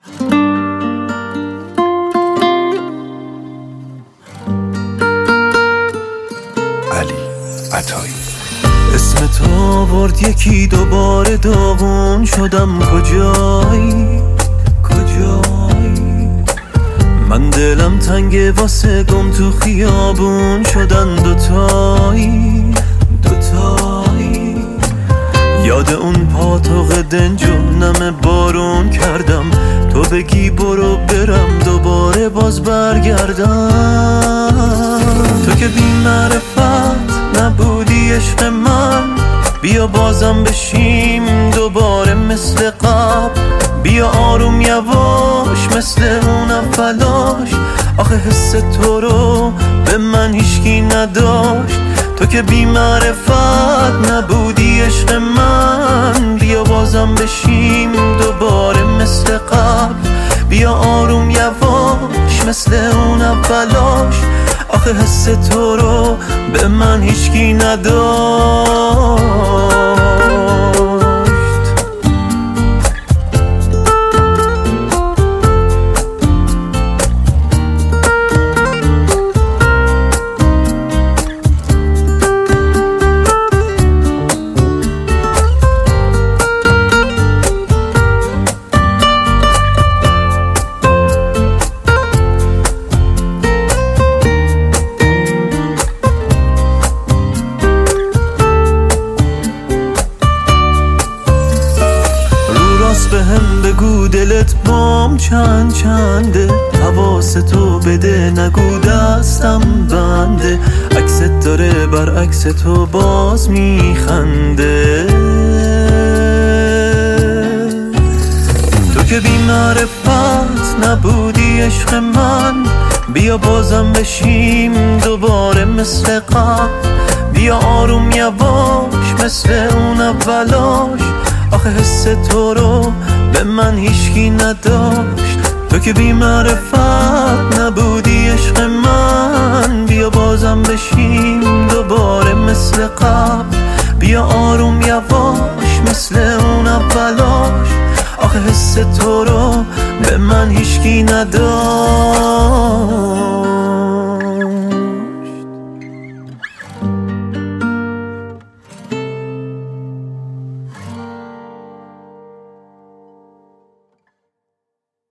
علی عطایی. اسم تو آورد یکی دوباره داغون شدم. کجایی من دلم تنگه واسه گم تو خیابون شدن دوتایی. یاد اون پاتوق دنج و نم بارون کردم. تو بگی برو برم دوباره باز برگردم. تو که بی معرفت نبودی عشق من. بیا بازم بشیم دوباره مثل قبل. بیا آروم یواش مثل اون اولاش. آخه حس تو رو به من هیچکی نداشت. تو که بی معرفت نبودی عشق من. بیا بازم بشیم دوباره مثل قبل. بیا آروم یواش مثل اون اولاش. آخه حس تو رو به من هیچکی نداشت. به هم بگو دلت بام چنده. حواس تو بده نگو دستم بنده. عکست داره برعکس تو باز میخنده. تو که بی معرفت نبودی عشق من. بیا بازم بشیم دوباره مثل قبل. بیا آروم یواش مثل اون اولاش. آخه حس تو رو به من هیچکی نداشت. تو که بی معرفت نبودی عشق من. بیا بازم بشیم دوباره مثل قبل. بیا آروم یواش مثل اون اولاش. آخه حس تو رو به من هیچکی نداشت.